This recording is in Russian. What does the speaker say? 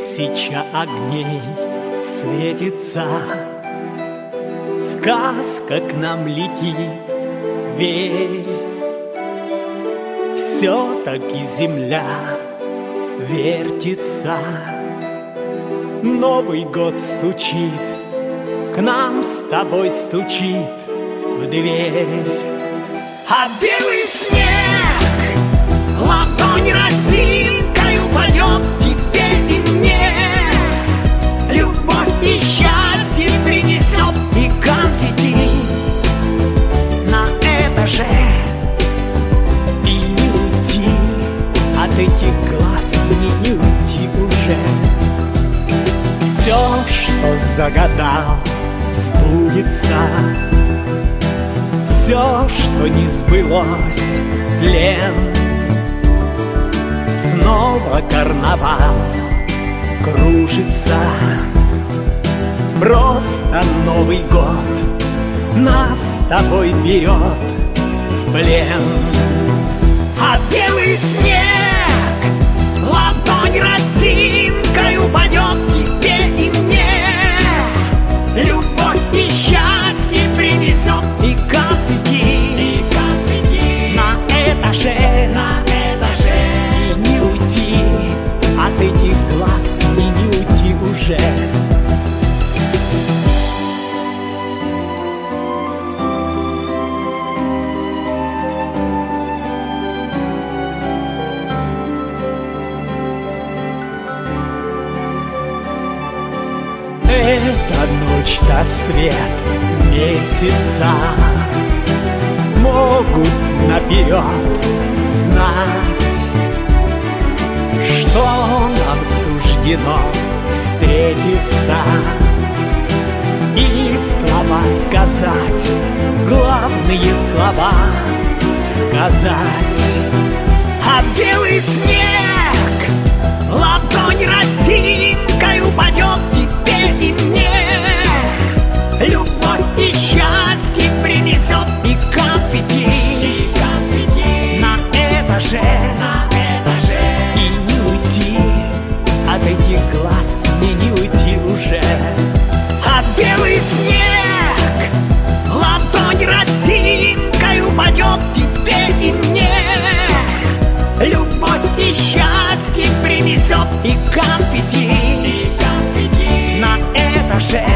Тысяча огней светится, сказка к нам летит, верь. Все-таки земля вертится, Новый год стучит, к нам с тобой стучит в дверь. А белый снег ладонь росинкой упадет тебе и мне, любовь и счастье принесет и конфетти на этаже. И не уйти от этих глаз, мне не уйти уже. Все, что загадал, сбудется. Все, что не сбылось, тлен. Снова карнавал кружится. Просто Новый год нас с тобой берет в плен. А белый снег ладонь росинкой упадет тебе и мне, любовь и счастье принесет и конфетти на этаже, и не уйти от этих глаз, и не уйти уже. Эта ночь-то свет месяца могут наперед знать, что нам суждено встретиться и слова сказать, главные слова сказать. А белый снег ладонь росинкой упадет тебе и мне, любовь и счастье принесет и конфетти на этаже, и не уйти от этих глаз, мне не уйти уже. А белый снег ладонь росинкой упадет тебе и мне, любовь и счастье принесет и конфетти на этаже.